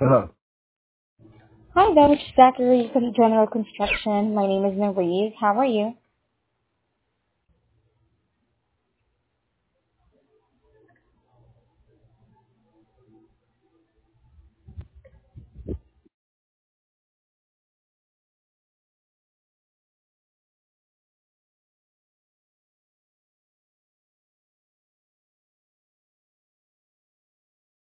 Hello. Hi, that was Zachary from General Construction. My name is Marie. How are you?